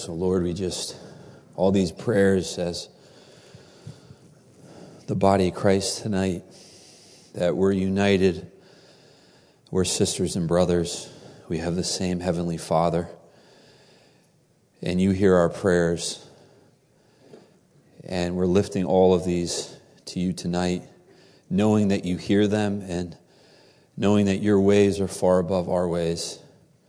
So Lord, all these prayers as the body of Christ tonight, that we're united, we're sisters and brothers, we have the same Heavenly Father, and you hear our prayers, and we're lifting all of these to you tonight, knowing that you hear them and knowing that your ways are far above our ways.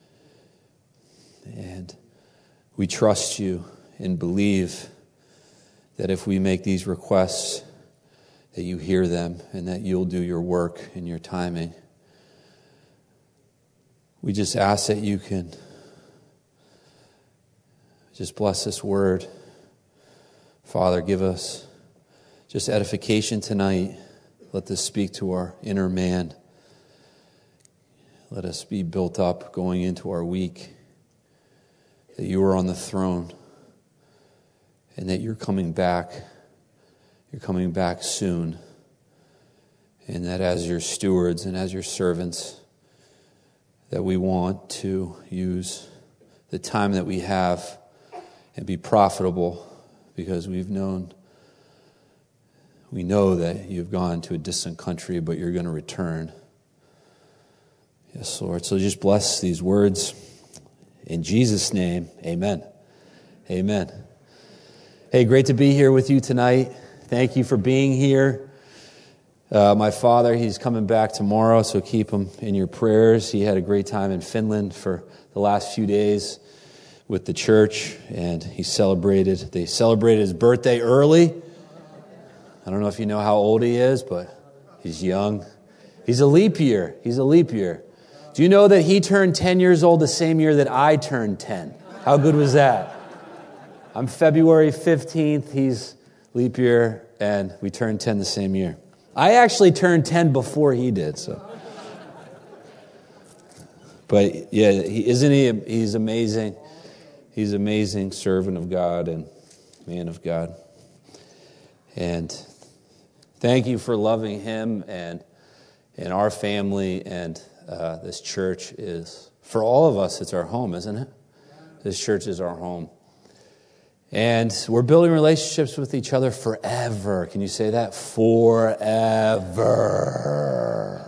And we trust you and believe that if we make these requests, that you hear them and that you'll do your work in your timing. We just ask that you can just bless this word. Father, give us just edification tonight. Let this speak to our inner man. Let us be built up going into our week, that you are on the throne and that you're coming back. You're coming back soon. And that as your stewards and as your servants, that we want to use the time that we have and be profitable, because we know that you've gone to a distant country, but you're going to return. Yes, Lord. So just bless these words. In Jesus' name, amen. Amen. Hey, great to be here with you tonight. Thank you for being here. My father, he's coming back tomorrow, so keep him in your prayers. He had a great time in Finland for the last few days with the church, and they celebrated his birthday early. I don't know if you know how old he is, but he's young. He's a leap year. Do you know that he turned 10 years old the same year that I turned 10? How good was that? I'm February 15th, he's leap year, and we turned 10 the same year. I actually turned 10 before he did, so. But yeah, he's amazing. He's an amazing servant of God and man of God. And thank you for loving him and our family, and this church is, for all of us, it's our home, isn't it? This church is our home. And we're building relationships with each other forever. Can you say that? Forever.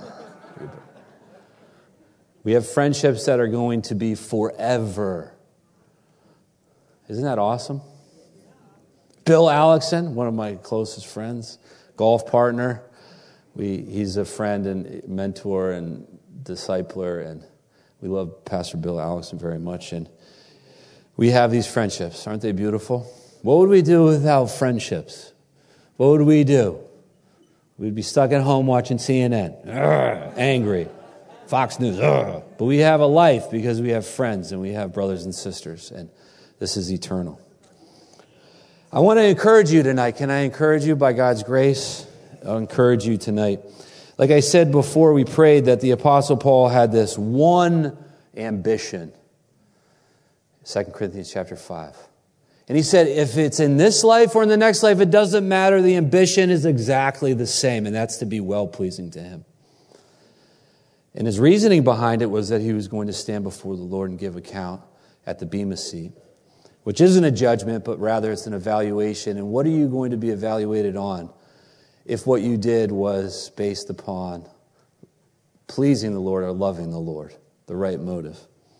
We have friendships that are going to be forever. Isn't that awesome? Bill Alexson, one of my closest friends, golf partner. He's a friend and mentor and discipler, and we love Pastor Bill Alexson very much. And we have these friendships. Aren't they beautiful? What would we do without friendships? What would we do? We'd be stuck at home watching CNN. Angry. Fox News. But we have a life because we have friends and we have brothers and sisters. And this is eternal. I want to encourage you tonight. Can I encourage you by God's grace? I'll encourage you tonight. Like I said before we prayed, that the Apostle Paul had this one ambition. 2 Corinthians chapter 5. And he said, if it's in this life or in the next life, it doesn't matter. The ambition is exactly the same, and that's to be well-pleasing to him. And his reasoning behind it was that he was going to stand before the Lord and give account at the Bema seat, which isn't a judgment, but rather it's an evaluation. And what are you going to be evaluated on if what you did was based upon pleasing the Lord or loving the Lord, the right motive?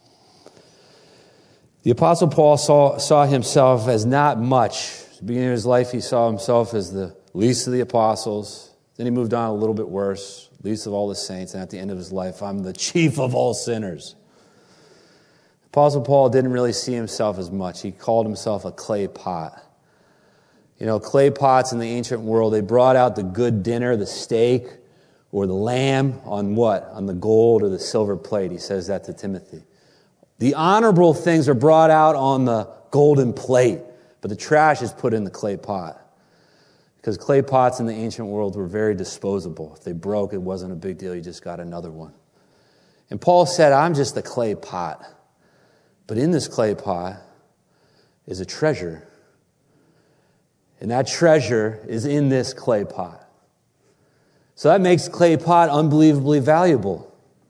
The Apostle Paul saw himself as not much. At the beginning of his life, he saw himself as the least of the apostles. Then he moved on a little bit worse, least of all the saints. And at the end of his life, I'm the chief of all sinners. Apostle Paul didn't really see himself as much. He called himself a clay pot. You know, clay pots in the ancient world, they brought out the good dinner, the steak, or the lamb on what? On the gold or the silver plate. He says that to Timothy. The honorable things are brought out on the golden plate, but the trash is put in the clay pot. Because clay pots in the ancient world were very disposable. If they broke, it wasn't a big deal. You just got another one. And Paul said, I'm just a clay pot. But in this clay pot is a treasure. And that treasure is in this clay pot. So that makes clay pot unbelievably valuable.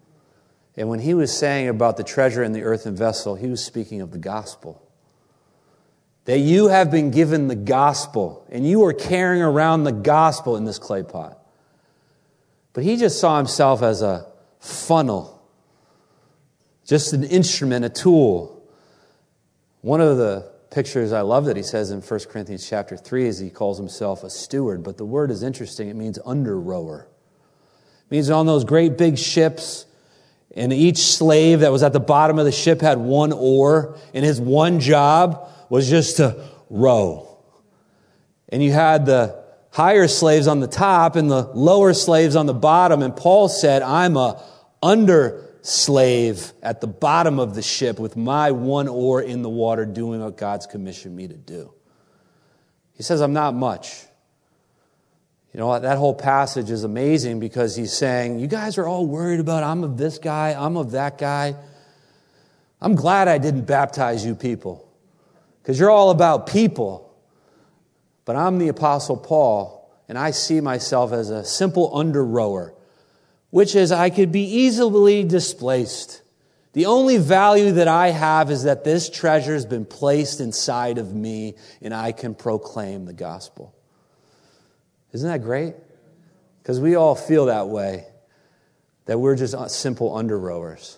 And when he was saying about the treasure in the earthen vessel, he was speaking of the gospel. that you have been given the gospel, and you are carrying around the gospel in this clay pot. But he just saw himself as a funnel, just an instrument, a tool. One of the pictures I love that he says in 1 Corinthians chapter 3 is he calls himself a steward, but the word is interesting. It means under-rower. It means on those great big ships, and each slave that was at the bottom of the ship had one oar, and his one job was just to row. And you had the higher slaves on the top and the lower slaves on the bottom. And Paul said, I'm a under slave at the bottom of the ship with my one oar in the water doing what God's commissioned me to do. He says, I'm not much. You know, that whole passage is amazing because he's saying, you guys are all worried about, I'm of this guy, I'm of that guy. I'm glad I didn't baptize you people because you're all about people. But I'm the Apostle Paul, and I see myself as a simple under-rower, which is I could be easily displaced. The only value that I have is that this treasure has been placed inside of me, and I can proclaim the gospel. Isn't that great? Because we all feel that way, that we're just simple under-rowers.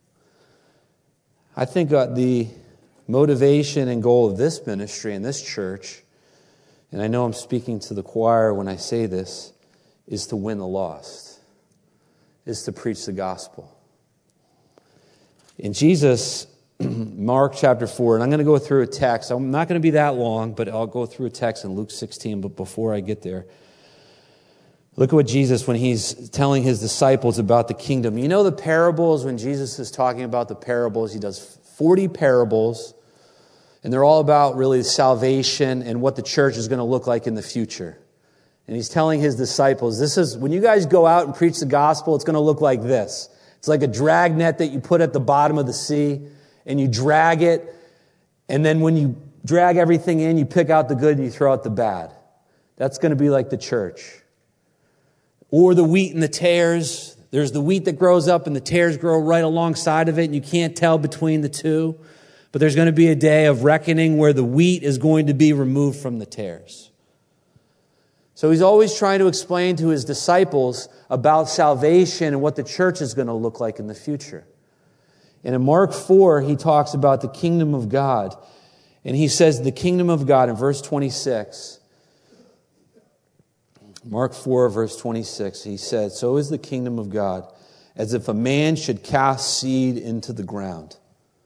I think the motivation and goal of this ministry and this church, and I know I'm speaking to the choir when I say this, is to win the lost, is to preach the gospel. In Jesus, Mark chapter 4, and I'm going to go through a text. I'm not going to be that long, but I'll go through a text in Luke 16. But before I get there, look at what Jesus, when he's telling his disciples about the kingdom. You know the parables, when Jesus is talking about the parables, he does 40 parables. And they're all about really salvation and what the church is going to look like in the future. And he's telling his disciples, this is, when you guys go out and preach the gospel, it's going to look like this. It's like a drag net that you put at the bottom of the sea, and you drag it, and then when you drag everything in, you pick out the good and you throw out the bad. That's going to be like the church. Or the wheat and the tares. There's the wheat that grows up and the tares grow right alongside of it, and you can't tell between the two. But there's going to be a day of reckoning where the wheat is going to be removed from the tares. So he's always trying to explain to his disciples about salvation and what the church is going to look like in the future. And in Mark 4, he talks about the kingdom of God. And he says the kingdom of God in verse 26. Mark 4, verse 26, he said, so is the kingdom of God, as if a man should cast seed into the ground.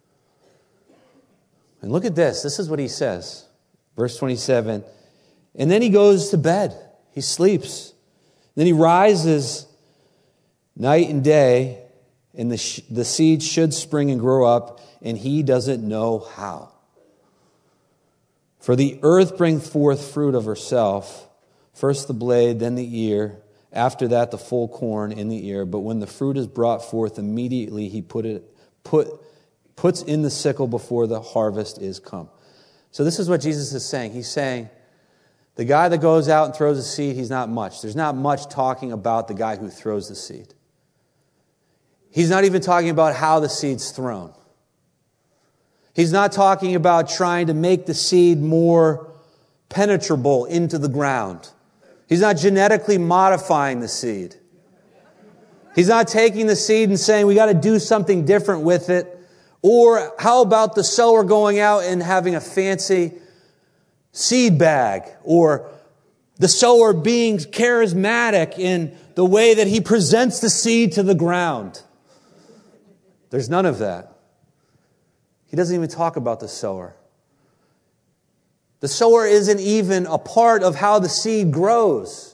And look at this. This is what he says. Verse 27. And then he goes to bed. He sleeps. Then he rises night and day, and the seed should spring and grow up, and he doesn't know how. For the earth brings forth fruit of herself, first the blade, then the ear, after that the full corn in the ear. But when the fruit is brought forth, immediately he puts in the sickle before the harvest is come. So this is what Jesus is saying. He's saying, the guy that goes out and throws a seed, he's not much. There's not much talking about the guy who throws the seed. He's not even talking about how the seed's thrown. He's not talking about trying to make the seed more penetrable into the ground. He's not genetically modifying the seed. He's not taking the seed and saying, we got to do something different with it. Or how about the sower going out and having a fancy seed bag? Or the sower being charismatic in the way that he presents the seed to the ground? There's none of that. He doesn't even talk about the sower. The sower isn't even a part of how the seed grows.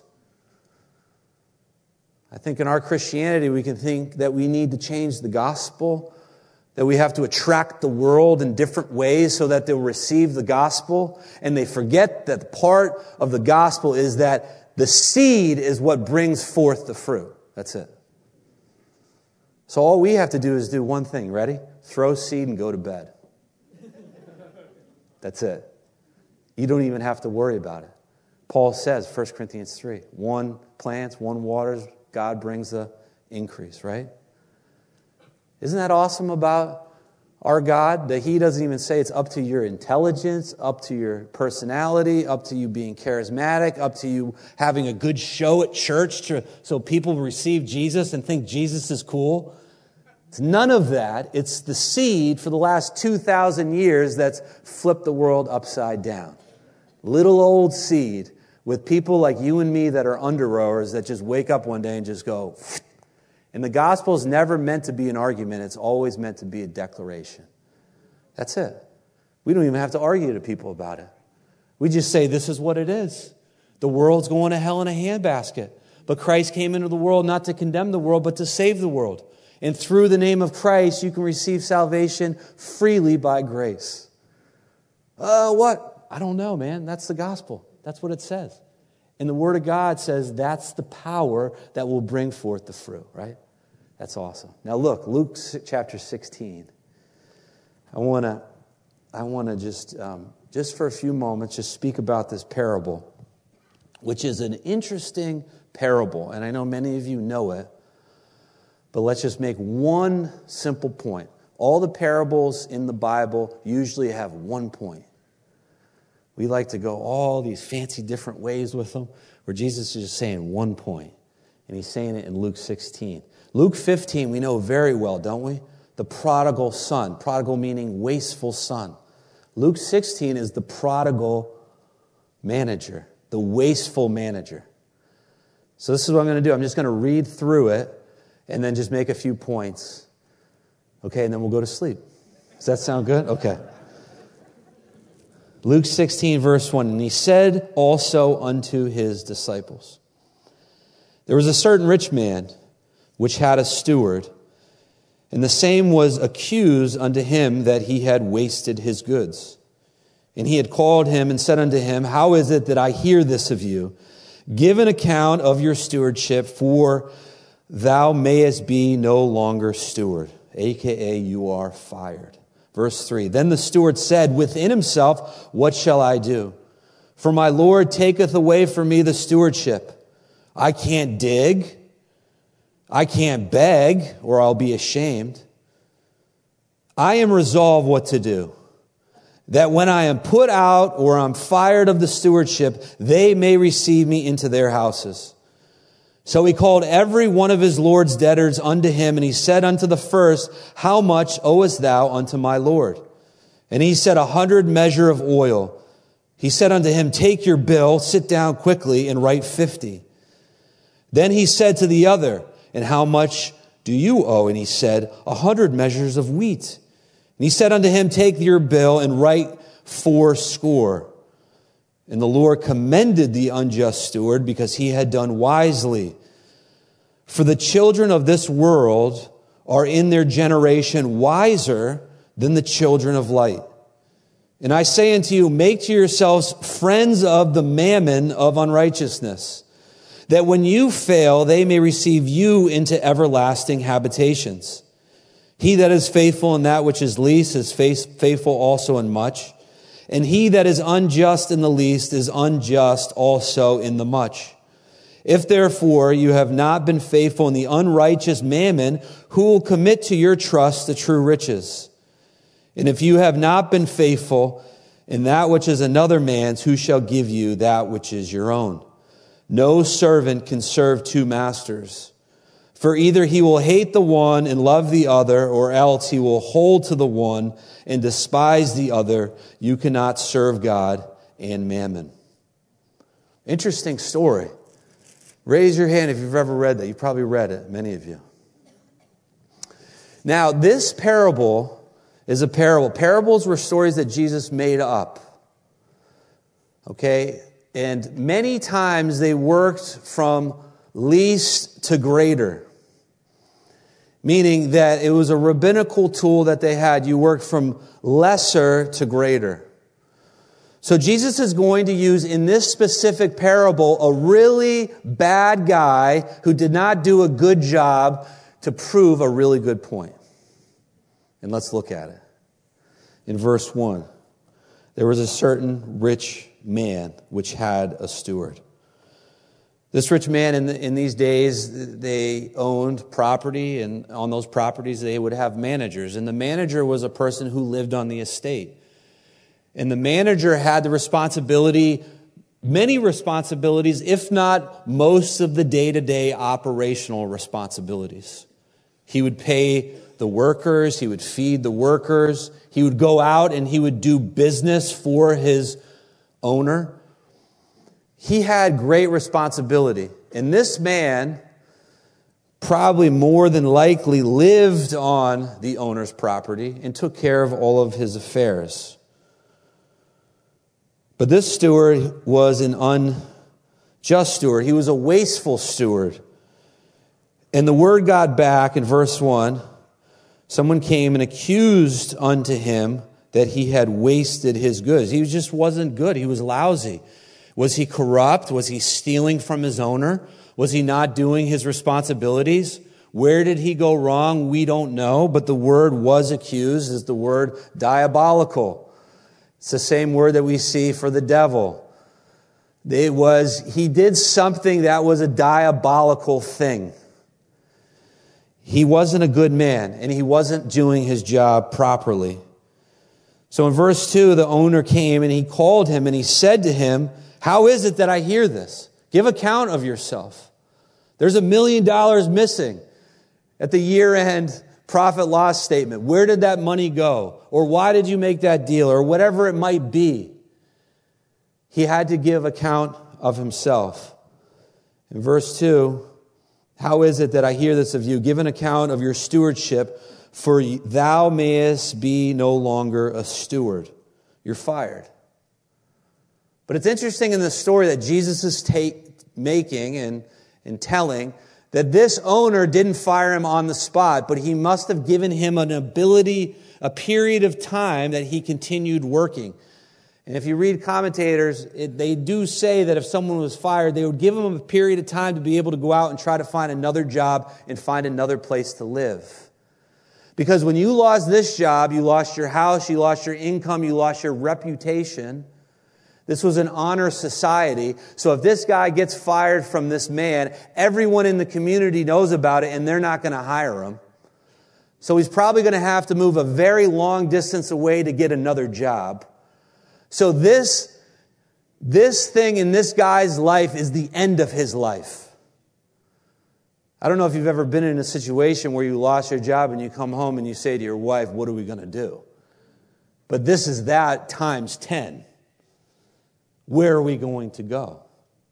I think in our Christianity we can think that we need to change the gospel, that we have to attract the world in different ways so that they'll receive the gospel. And they forget that part of the gospel is that the seed is what brings forth the fruit. That's it. So all we have to do is do one thing. Ready? Throw seed and go to bed. That's it. You don't even have to worry about it. Paul says, 1 Corinthians 3, one plants, one waters, God brings the increase, right? Isn't that awesome about Our God, that He doesn't even say it's up to your intelligence, up to your personality, up to you being charismatic, up to you having a good show at church so people receive Jesus and think Jesus is cool. It's none of that. It's the seed for the last 2,000 years that's flipped the world upside down. Little old seed with people like you and me that are under-rowers that just wake up one day and just go. And the gospel is never meant to be an argument. It's always meant to be a declaration. That's it. We don't even have to argue to people about it. We just say, this is what it is. The world's going to hell in a handbasket. But Christ came into the world not to condemn the world, but to save the world. And through the name of Christ, you can receive salvation freely by grace. What? I don't know, man. That's the gospel. That's what it says. And the Word of God says that's the power that will bring forth the fruit, right? That's awesome. Now look, Luke chapter 16. I want to just for a few moments, just speak about this parable, which is an interesting parable. And I know many of you know it, but let's just make one simple point. All the parables in the Bible usually have one point. We like to go all these fancy different ways with them, where Jesus is just saying one point. And He's saying it in Luke 16. Luke 15 we know very well, don't we? The prodigal son. Prodigal meaning wasteful son. Luke 16 is the prodigal manager, the wasteful manager. So this is what I'm going to do. I'm just going to read through it and then just make a few points. Okay, and then we'll go to sleep. Does that sound good? Okay. Luke 16, verse 1, and He said also unto His disciples, there was a certain rich man which had a steward, and the same was accused unto him that he had wasted his goods. And he had called him and said unto him, how is it that I hear this of you? Give an account of your stewardship, for thou mayest be no longer steward, a.k.a. you are fired. Verse 3, then the steward said within himself, what shall I do? For my Lord taketh away from me the stewardship. I can't dig. I can't beg, or I'll be ashamed. I am resolved what to do, that when I am put out or I'm fired of the stewardship, they may receive me into their houses. So he called every one of his Lord's debtors unto him, and he said unto the first, how much owest thou unto my Lord? And he said, 100 measure of oil. He said unto him, take your bill, sit down quickly, and write 50. Then he said to the other, and how much do you owe? And he said, 100 measures of wheat. And he said unto him, take your bill and write 80. And the Lord commended the unjust steward because he had done wisely. For the children of this world are in their generation wiser than the children of light. And I say unto you, make to yourselves friends of the mammon of unrighteousness, that when you fail, they may receive you into everlasting habitations. He that is faithful in that which is least is faithful also in much. And he that is unjust in the least is unjust also in the much. If therefore you have not been faithful in the unrighteous mammon, who will commit to your trust the true riches? And if you have not been faithful in that which is another man's, who shall give you that which is your own? No servant can serve two masters. For either he will hate the one and love the other, or else he will hold to the one and despise the other. You cannot serve God and mammon. Interesting story. Raise your hand if you've ever read that. You've probably read it, many of you. Now, this parable is a parable. Parables were stories that Jesus made up. Okay? And many times they worked from least to greater. Meaning that it was a rabbinical tool that they had. You worked from lesser to greater. So Jesus is going to use in this specific parable a really bad guy who did not do a good job to prove a really good point. And let's look at it. In verse 1, there was a certain rich man which had a steward. This rich man in these days, they owned property, and on those properties they would have managers. And the manager was a person who lived on the estate. And the manager had the responsibility, many responsibilities, if not most of the day-to-day operational responsibilities. He would pay the workers, he would feed the workers, he would go out and he would do business for his owner. He had great responsibility. And this man probably more than likely lived on the owner's property and took care of all of his affairs. But this steward was an unjust steward. He was a wasteful steward. And the word got back in verse 1. Someone came and accused unto him that he had wasted his goods. He just wasn't good. He was lousy. Was he corrupt? Was he stealing from his owner? Was he not doing his responsibilities? Where did he go wrong? We don't know, but the word was accused is the word diabolical. It's the same word that we see for the devil. He did something that was a diabolical thing. He wasn't a good man, and he wasn't doing his job properly. So in verse 2, the owner came and he called him and he said to him, "How is it that I hear this? Give account of yourself. There's $1 million missing at the year-end profit loss statement. Where did that money go? Or why did you make that deal? Or whatever it might be." He had to give account of himself. In verse 2, "How is it that I hear this of you? Give an account of your stewardship, for thou mayest be no longer a steward." You're fired. But it's interesting in the story that Jesus is making and telling that this owner didn't fire him on the spot, but he must have given him a period of time that he continued working. And if you read commentators, they do say that if someone was fired, they would give him a period of time to be able to go out and try to find another job and find another place to live. Because when you lost this job, you lost your house, you lost your income, you lost your reputation. This was an honor society. So if this guy gets fired from this man, everyone in the community knows about it and they're not going to hire him. So he's probably going to have to move a very long distance away to get another job. So this thing in this guy's life is the end of his life. I don't know if you've ever been in a situation where you lost your job and you come home and you say to your wife, "What are we going to do?" But this is that times 10. Where are we going to go?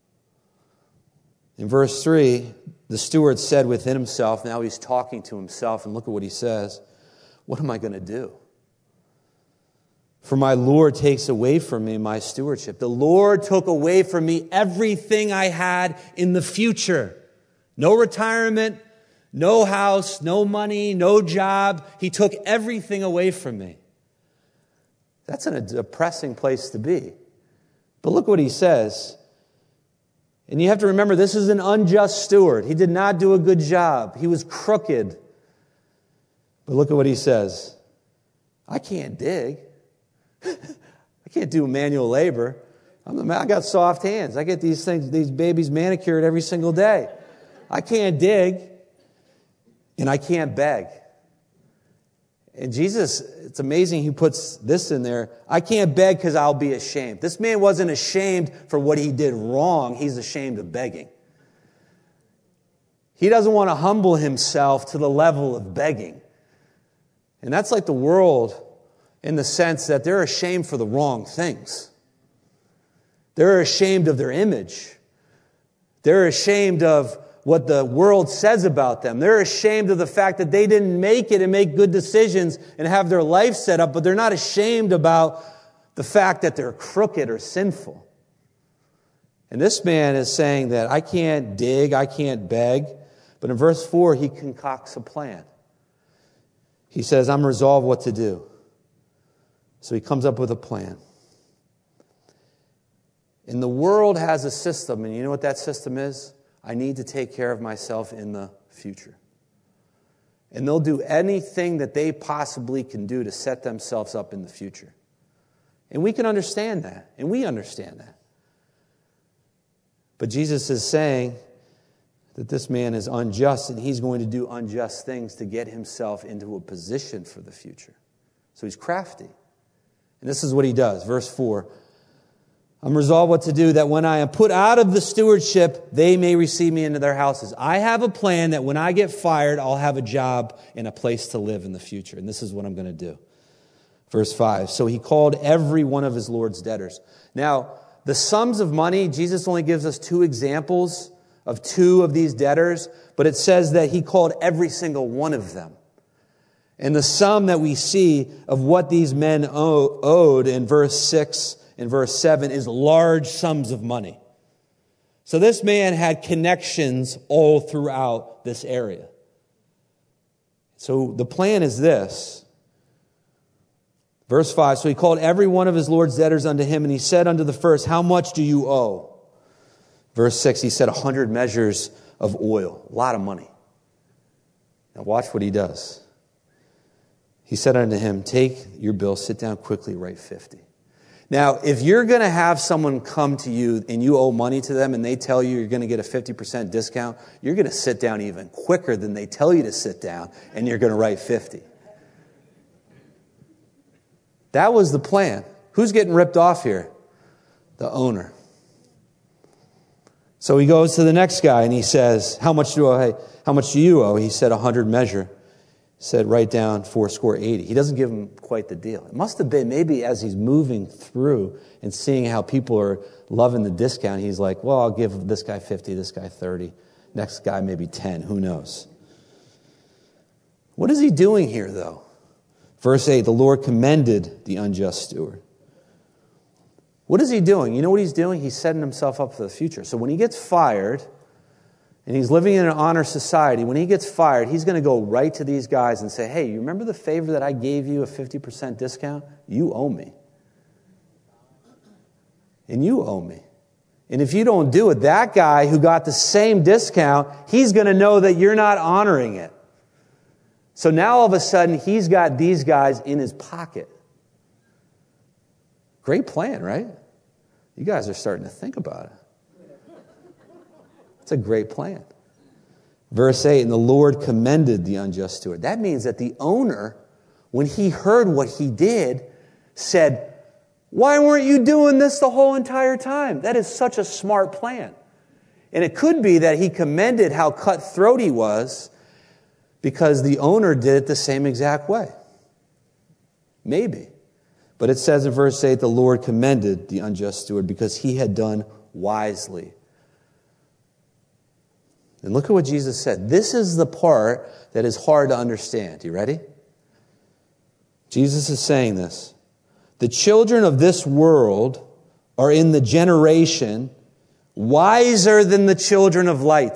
In verse 3, the steward said within himself, now he's talking to himself, and look at what he says, "What am I going to do? For my Lord takes away from me my stewardship." The Lord took away from me everything I had in the future. No retirement, no house, no money, no job. He took everything away from me. That's a depressing place to be. But look what he says. And you have to remember, this is an unjust steward. He did not do a good job. He was crooked. But look at what he says. "I can't dig. I can't do manual labor. I got soft hands. I get these babies manicured every single day. I can't dig, and I can't beg." And Jesus, it's amazing he puts this in there. "I can't beg because I'll be ashamed." This man wasn't ashamed for what he did wrong. He's ashamed of begging. He doesn't want to humble himself to the level of begging. And that's like the world in the sense that they're ashamed for the wrong things. They're ashamed of their image. They're ashamed of what the world says about them. They're ashamed of the fact that they didn't make it and make good decisions and have their life set up, but they're not ashamed about the fact that they're crooked or sinful. And this man is saying that I can't dig, I can't beg. But in verse 4, he concocts a plan. He says, "I'm resolved what to do." So he comes up with a plan. And the world has a system, and you know what that system is? I need to take care of myself in the future. And they'll do anything that they possibly can do to set themselves up in the future. And we can understand that, and we understand that. But Jesus is saying that this man is unjust, and he's going to do unjust things to get himself into a position for the future. So he's crafty. And this is what he does. Verse 4. I'm resolved what to do, that when I am put out of the stewardship, they may receive me into their houses. I have a plan that when I get fired, I'll have a job and a place to live in the future. And this is what I'm going to do. Verse 5. So he called every one of his Lord's debtors. Now, the sums of money, Jesus only gives us 2 examples of 2 of these debtors, but it says that he called every single one of them. And the sum that we see of what these men owed in verse 6 and verse 7 is large sums of money. So this man had connections all throughout this area. So the plan is this. Verse 5, so he called every one of his Lord's debtors unto him, and he said unto the first, how much do you owe? Verse 6, he said 100 measures of oil. A lot of money. Now watch what he does. He said unto him, take your bill, sit down quickly, write 50. Now, if you're going to have someone come to you and you owe money to them and they tell you you're going to get a 50% discount, you're going to sit down even quicker than they tell you to sit down, and you're going to write 50. That was the plan. Who's getting ripped off here? The owner. So he goes to the next guy and he says, how much do you owe? He said 100 measure. He said, write down 80. He doesn't give him quite the deal. It must have been maybe as he's moving through and seeing how people are loving the discount, he's like, well, I'll give this guy 50, this guy 30, next guy maybe 10, who knows? What is he doing here, though? Verse 8, the Lord commended the unjust steward. What is he doing? You know what he's doing? He's setting himself up for the future. So when he gets fired, and he's living in an honor society, when he gets fired, he's going to go right to these guys and say, hey, you remember the favor that I gave you, a 50% discount? You owe me. And you owe me. And if you don't do it, that guy who got the same discount, he's going to know that you're not honoring it. So now all of a sudden, he's got these guys in his pocket. Great plan, right? You guys are starting to think about it. It's a great plan. Verse 8, and the Lord commended the unjust steward. That means that the owner, when he heard what he did, said, why weren't you doing this the whole entire time? That is such a smart plan. And it could be that he commended how cutthroat he was because the owner did it the same exact way. Maybe. But it says in verse 8, the Lord commended the unjust steward because he had done wisely. And look at what Jesus said. This is the part that is hard to understand. You ready? Jesus is saying this. The children of this world are in the generation wiser than the children of light.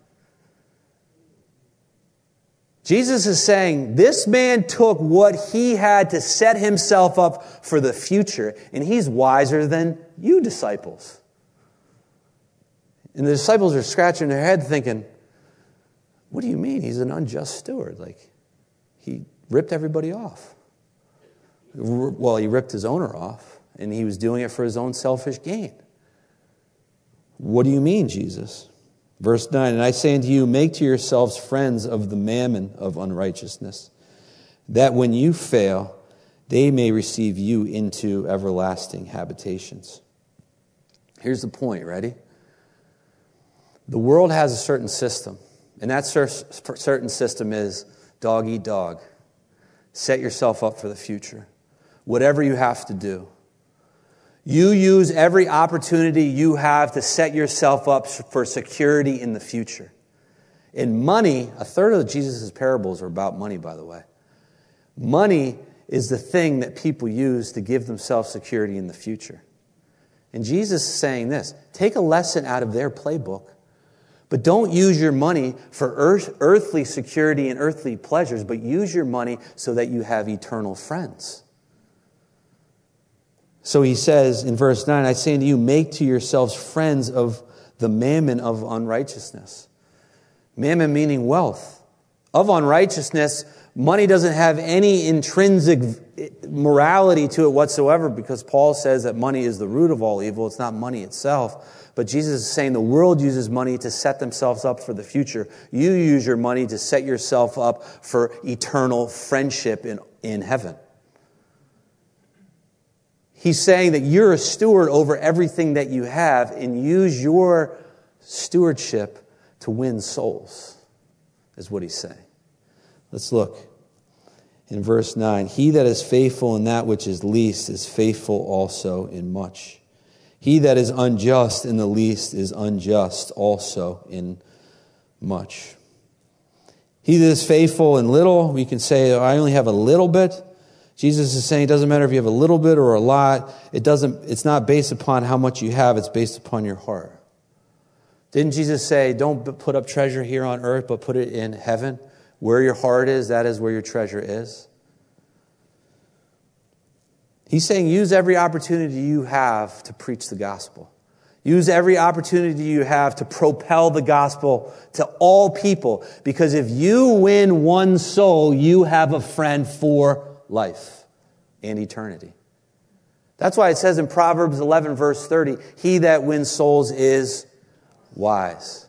Jesus is saying this man took what he had to set himself up for the future, and he's wiser than you disciples. And the disciples are scratching their head thinking, what do you mean? He's an unjust steward. Like, he ripped everybody off. Well, he ripped his owner off, and he was doing it for his own selfish gain. What do you mean, Jesus? Verse 9, and I say unto you, make to yourselves friends of the mammon of unrighteousness, that when you fail, they may receive you into everlasting habitations. Here's the point, ready? The world has a certain system, and that certain system is dog eat dog. Set yourself up for the future. Whatever you have to do. You use every opportunity you have to set yourself up for security in the future. And money, a third of Jesus' parables are about money, by the way. Money is the thing that people use to give themselves security in the future. And Jesus is saying this, take a lesson out of their playbook, but don't use your money for earthly security and earthly pleasures, but use your money so that you have eternal friends. So he says in verse 9, I say unto you, make to yourselves friends of the mammon of unrighteousness. Mammon meaning wealth. Of unrighteousness, money doesn't have any intrinsic morality to it whatsoever, because Paul says that money is the root of all evil. It's not money itself. But Jesus is saying the world uses money to set themselves up for the future. You use your money to set yourself up for eternal friendship in heaven. He's saying that you're a steward over everything that you have, and use your stewardship to win souls, is what he's saying. Let's look in verse 9. He that is faithful in that which is least is faithful also in much. He that is unjust in the least is unjust also in much. He that is faithful in little, we can say, I only have a little bit. Jesus is saying it doesn't matter if you have a little bit or a lot. It's not based upon how much you have. It's based upon your heart. Didn't Jesus say, don't put up treasure here on earth, but put it in heaven? Where your heart is, that is where your treasure is. He's saying use every opportunity you have to preach the gospel. Use every opportunity you have to propel the gospel to all people. Because if you win one soul, you have a friend for life and eternity. That's why it says in Proverbs 11, verse 30, he that wins souls is wise.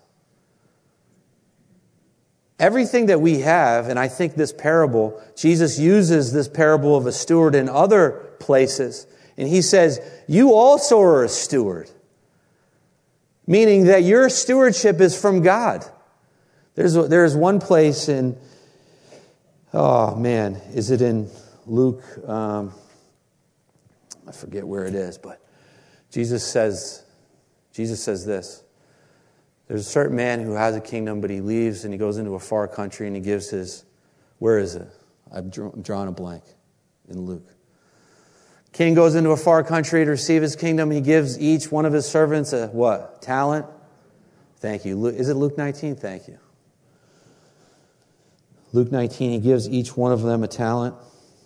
Everything that we have, and I think this parable, Jesus uses this parable of a steward in other places, and he says, you also are a steward. Meaning that your stewardship is from God. There's one place in, is it in Luke? I forget where it is, but Jesus says this. There's a certain man who has a kingdom, but he leaves and he goes into a far country and he gives his, where is it? I'm drawing a blank in Luke. King goes into a far country to receive his kingdom. He gives each one of his servants a what? Talent? Thank you. Is it Luke 19? Thank you. Luke 19, he gives each one of them a talent.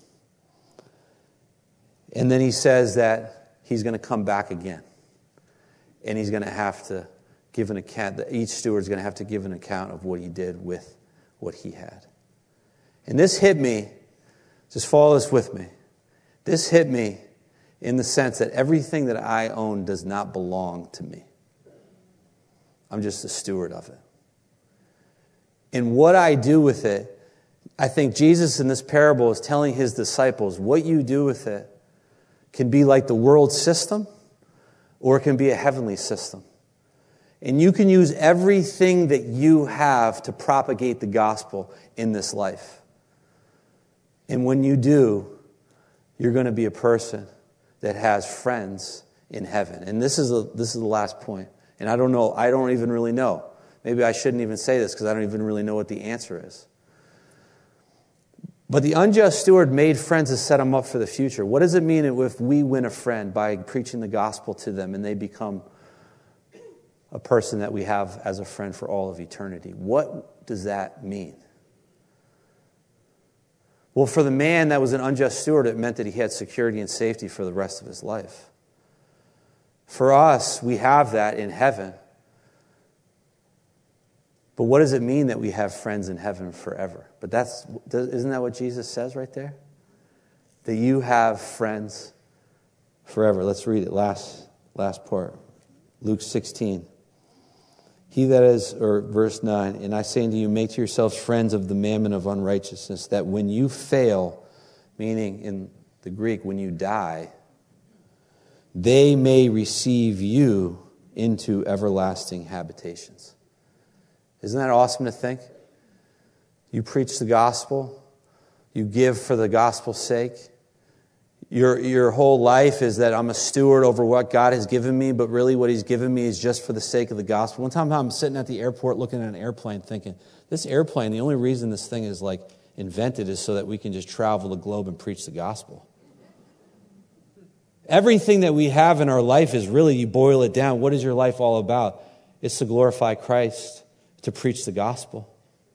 And then he says that he's going to come back again. And he's going to have to give an account. Each steward's going to have to give an account of what he did with what he had. And this hit me. Just follow this with me. This hit me in the sense that everything that I own does not belong to me. I'm just a steward of it. And what I do with it, I think Jesus in this parable is telling his disciples, what you do with it can be like the world system, or it can be a heavenly system. And you can use everything that you have to propagate the gospel in this life. And when you do, you're going to be a person that has friends in heaven. And this is the last point. And I don't even really know. Maybe I shouldn't even say this because I don't even really know what the answer is. But the unjust steward made friends to set them up for the future. What does it mean if we win a friend by preaching the gospel to them and they become a person that we have as a friend for all of eternity? What does that mean? Well, for the man that was an unjust steward, it meant that he had security and safety for the rest of his life. For us, we have that in heaven. But what does it mean that we have friends in heaven forever? But isn't that what Jesus says right there? That you have friends forever. Let's read it. Last part. Luke 16. He that is, or verse 9, and I say unto you, make to yourselves friends of the mammon of unrighteousness, that when you fail, meaning in the Greek, when you die, they may receive you into everlasting habitations. Isn't that awesome to think? You preach the gospel. You give for the gospel's sake. Your whole life is that I'm a steward over what God has given me, but really what he's given me is just for the sake of the gospel. One time I'm sitting at the airport looking at an airplane thinking, this airplane, the only reason this thing is like invented is so that we can just travel the globe and preach the gospel. Everything that we have in our life is really, you boil it down, what is your life all about? It's to glorify Christ, to preach the gospel.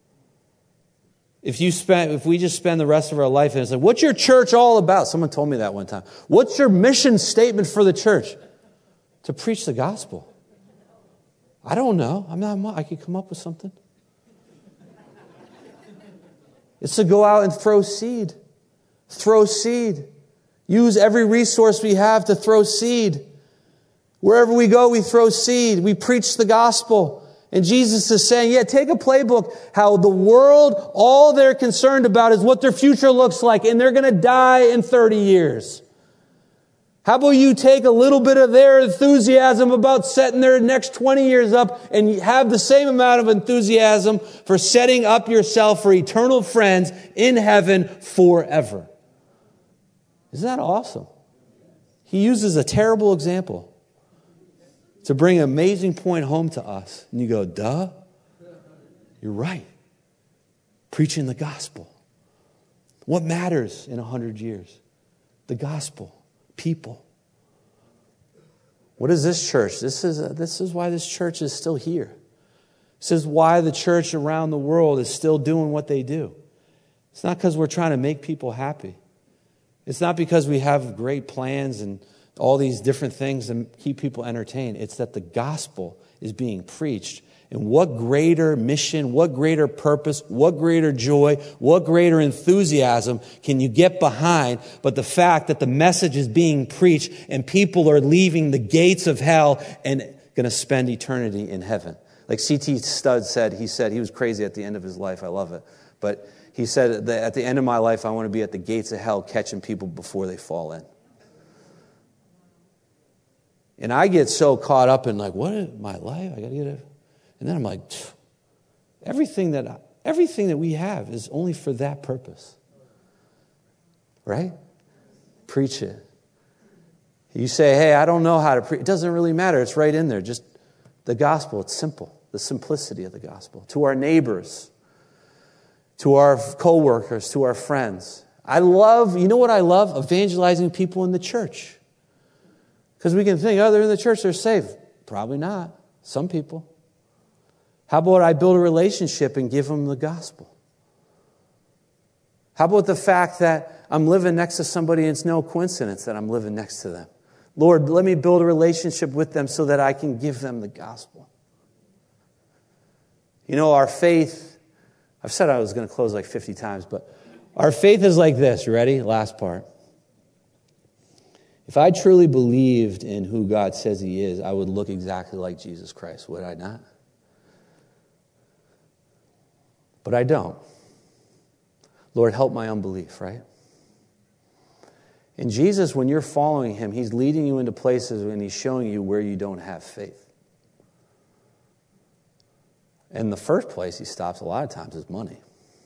If we just spend the rest of our life and it's like, what's your church all about? Someone told me that one time. What's your mission statement for the church? To preach the gospel. I don't know. I could come up with something. It's to go out and throw seed Throw seed. Use every resource we have to throw seed. Wherever we go, we throw seed. We preach the gospel. And Jesus is saying, yeah, take a playbook, how the world, all they're concerned about is what their future looks like, and they're going to die in 30 years. How about you take a little bit of their enthusiasm about setting their next 20 years up and have the same amount of enthusiasm for setting up yourself for eternal friends in heaven forever. Isn't that awesome? He uses a terrible example to bring an amazing point home to us. And you go, duh, you're right. Preaching the gospel. What matters in 100 years? The gospel. People. What is this church? This is why this church is still here. This is why the church around the world is still doing what they do. It's not because we're trying to make people happy. It's not because we have great plans and all these different things to keep people entertained. It's that the gospel is being preached. And what greater mission, what greater purpose, what greater joy, what greater enthusiasm can you get behind but the fact that the message is being preached and people are leaving the gates of hell and going to spend eternity in heaven. Like C.T. Studd said, he was crazy at the end of his life. I love it. But he said that at the end of my life, I want to be at the gates of hell catching people before they fall in. And I get so caught up in like, what is my life? I got to get it. And then I'm like, everything that we have is only for that purpose. Right? Preach it. You say, hey, I don't know how to preach. It doesn't really matter. It's right in there. Just the gospel. It's simple. The simplicity of the gospel. To our neighbors, to our co-workers, to our friends. You know what I love? Evangelizing people in the church. Because we can think, they're in the church, they're saved. Probably not. Some people. How about I build a relationship and give them the gospel? How about the fact that I'm living next to somebody and it's no coincidence that I'm living next to them? Lord, let me build a relationship with them so that I can give them the gospel. You know, our faith, I've said I was going to close like 50 times, but our faith is like this. You ready? Last part. If I truly believed in who God says He is, I would look exactly like Jesus Christ, would I not? But I don't. Lord, help my unbelief, right? And Jesus, when you're following Him, He's leading you into places and He's showing you where you don't have faith. In the first place, He stops a lot of times is money.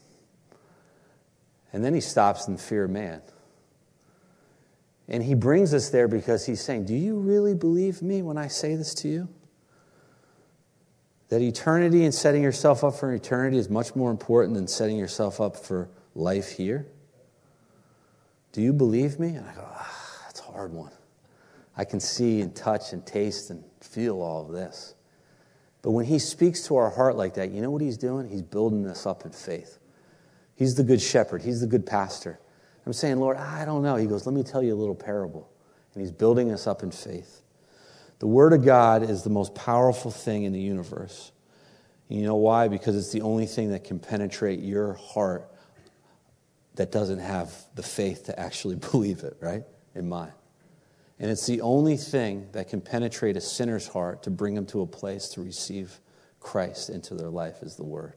And then He stops in fear of man. And He brings us there because He's saying, do you really believe me when I say this to you? That eternity and setting yourself up for eternity is much more important than setting yourself up for life here? Do you believe me? And I go, that's a hard one. I can see and touch and taste and feel all of this. But when He speaks to our heart like that, you know what He's doing? He's building us up in faith. He's the good shepherd. He's the good pastor. I'm saying, Lord, I don't know. He goes, let me tell you a little parable. And He's building us up in faith. The Word of God is the most powerful thing in the universe. And you know why? Because it's the only thing that can penetrate your heart that doesn't have the faith to actually believe it, right? In mine. And it's the only thing that can penetrate a sinner's heart to bring them to a place to receive Christ into their life is the Word.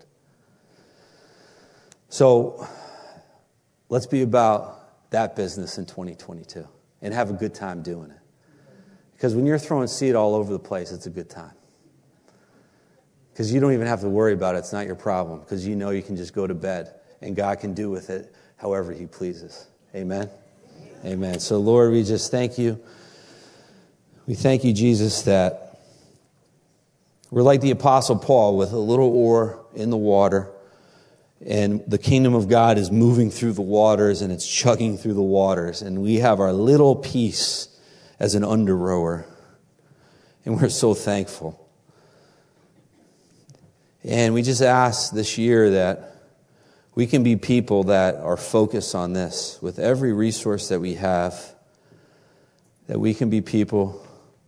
So let's be about that business in 2022 and have a good time doing it. Because when you're throwing seed all over the place, it's a good time. Because you don't even have to worry about it. It's not your problem. Because you know you can just go to bed and God can do with it however He pleases. Amen? Amen. So Lord, we just thank You. We thank You, Jesus, that we're like the Apostle Paul with a little oar in the water. And the kingdom of God is moving through the waters and it's chugging through the waters. And we have our little piece as an under-rower. And we're so thankful. And we just ask this year that we can be people that are focused on this. With every resource that we have, that we can be people,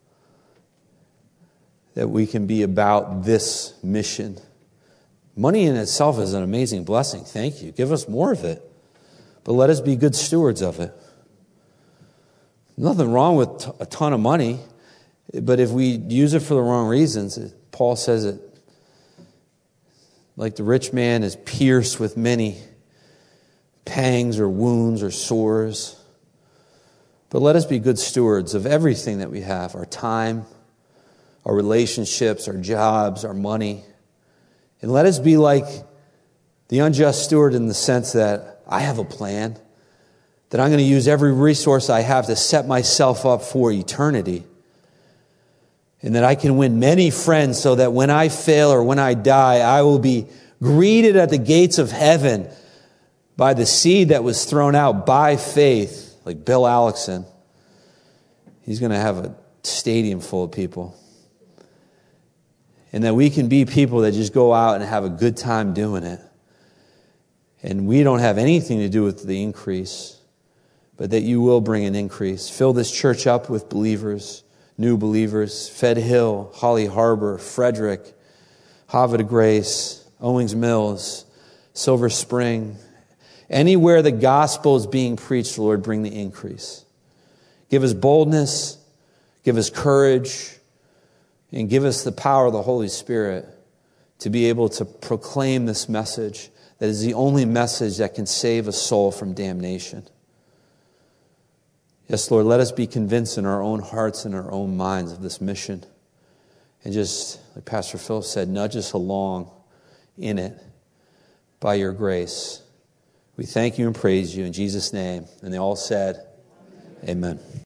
that we can be about this mission. Money in itself is an amazing blessing. Thank You. Give us more of it. but let us be good stewards of it. Nothing wrong with a ton of money, but if we use it for the wrong reasons, Paul says it, like the rich man is pierced with many pangs or wounds or sores. But let us be good stewards of everything that we have, our time, our relationships, our jobs, our money. And let us be like the unjust steward in the sense that I have a plan, that I'm going to use every resource I have to set myself up for eternity. And that I can win many friends so that when I fail or when I die, I will be greeted at the gates of heaven by the seed that was thrown out by faith, like Bill Alexson. He's going to have a stadium full of people. And that we can be people that just go out and have a good time doing it. And we don't have anything to do with the increase, but that you will bring an increase. Fill this church up with believers, new believers, Fed Hill, Holly Harbor, Frederick, Havre de Grace, Owings Mills, Silver Spring. Anywhere the gospel is being preached, Lord, bring the increase. Give us boldness, give us courage, and give us the power of the Holy Spirit to be able to proclaim this message that is the only message that can save a soul from damnation. Yes, Lord, let us be convinced in our own hearts and our own minds of this mission. And just, like Pastor Phil said, nudge us along in it by your grace. We thank you and praise you in Jesus' name. And they all said, Amen.